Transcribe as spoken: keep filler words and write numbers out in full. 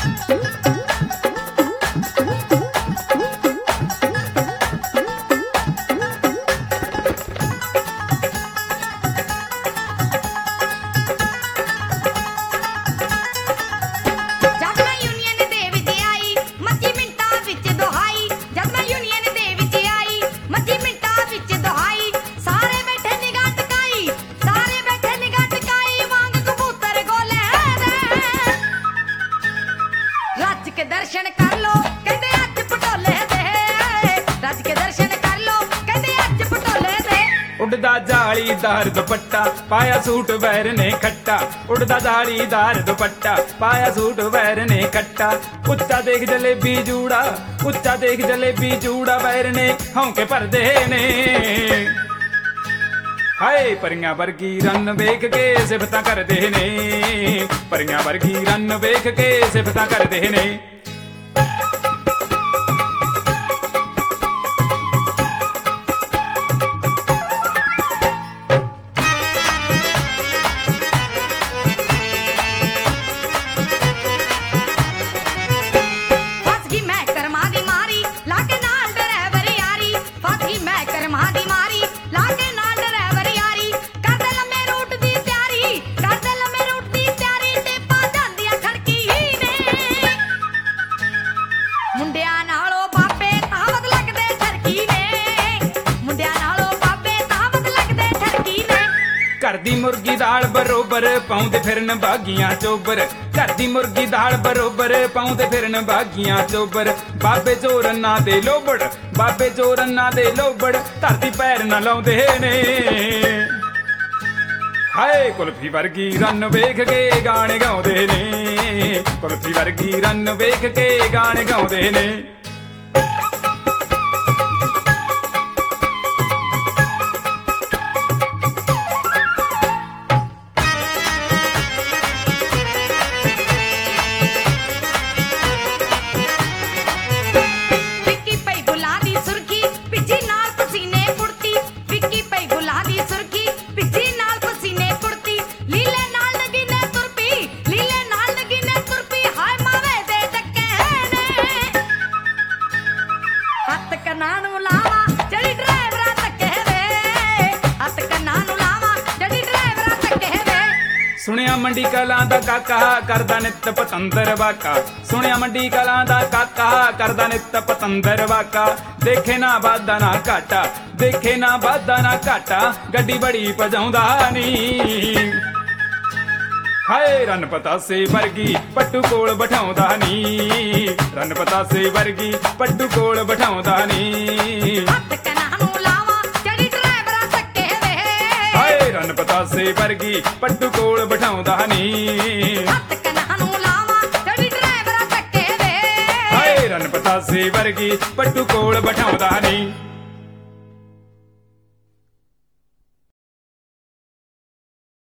दर्शन कर लो कहते अज पटोले दे, रज के दर्शन कर लो कहते अज पटोले दे। उड़दा जालीदार दुपट्टा पाया सूट वैर ने खट्टा, उड़दा जालीदार दुपट्टा पाया सूट वैर ने खट्टा। उच्चा देख जलेबी जूड़ा, उच्चा देख जलेबी जूड़ा वैर ने हौंके भरदे ने। हाय परियां वर्गी रन वेख के सिफतां करदे ने, परियां वर्गी रन वेख के सिफतां करदे ने। घर दी मुर्गी दाल बरोबर पाउंदे फिरन बागियां चोबर, घर दी मुर्गी दाल बरोबर पाउंदे फिरन बागियां चोबर। बाबे चोरन्ना दे लोबड़, बाबे चोरन्ना दे लोबड़ धरती पैर न लाउंदे ने। हाय कुल्फी वर्गी रन वेख के गाने गाउंदे ने, कुल्फी वर्गी रन वेख के गाने गाउंदे ने। सुनिया मंडी कलां दा काका करदा नित पतंदर वाका, सुनिया मंडी कलां दा काका करदा नित पतंदर वाका। देखे ना वादा ना घाटा, देखे ना वादा ना घाटा गड्डी बड़ी भजाउंदा नी। हाय रन पतासे वर्गी पट्टू कोल बिठाउंदा नी, रन पतासे वर्गी पट्टू कोल बिठाउंदा नी। रन पतासे वर्गी पट्टू कोल बिठाउंदा नी, हाय रन पतासे वर्गी पट्टू कोल बिठाउंदा नी।